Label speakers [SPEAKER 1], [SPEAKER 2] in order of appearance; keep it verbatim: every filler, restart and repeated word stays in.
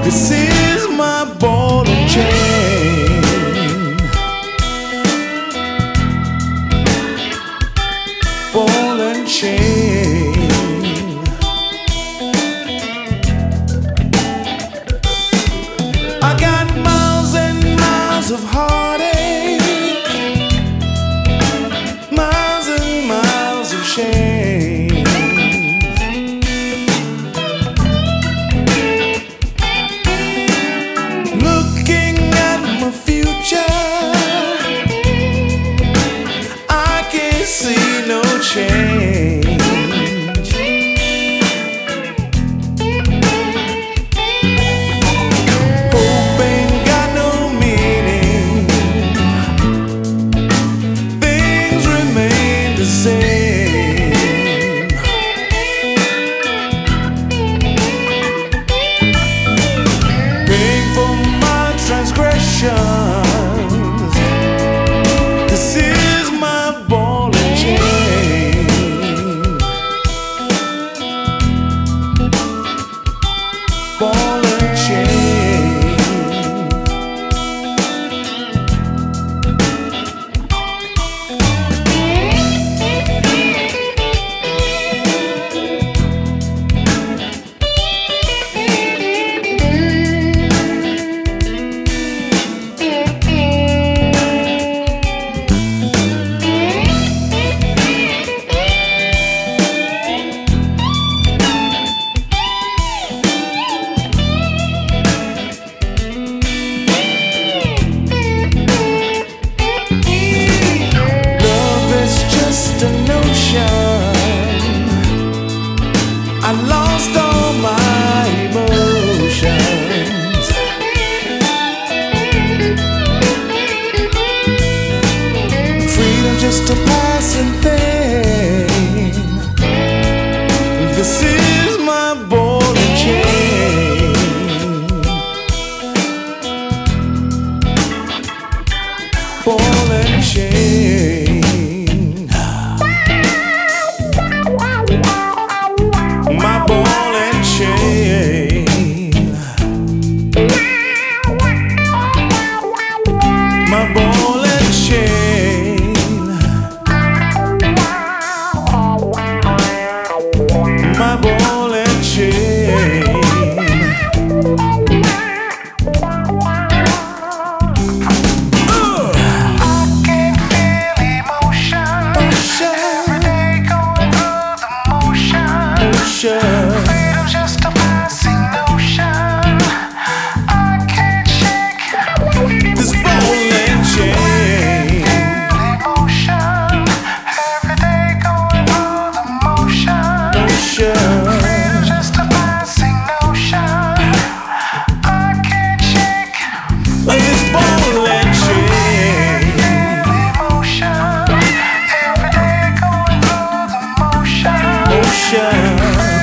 [SPEAKER 1] This is my ball and chain. Ball and chain. I got miles and miles of heartache, miles and miles of shame. Looking at my future, I can't see no change. Hope ain't got no meaning. Things remain the same. Paying for my transgressions. This is my ball and chain. Ball and chain. I lost all my emotions. Freedom just a passing thing. This is my ball and chain. Ball and chain. My ball and chain. My ball and chain. My ball and chain. Uh. I can feel emotion. Emotion. Every day going through the motion. Motion. Freedom's just a passing notion. I can't shake this ball and chain. Emotion. Every day going through the motion. Motion. Freedom's just a passing notion. I can't shake this ball and chain. Emotion. Every day going through the motion. Motion.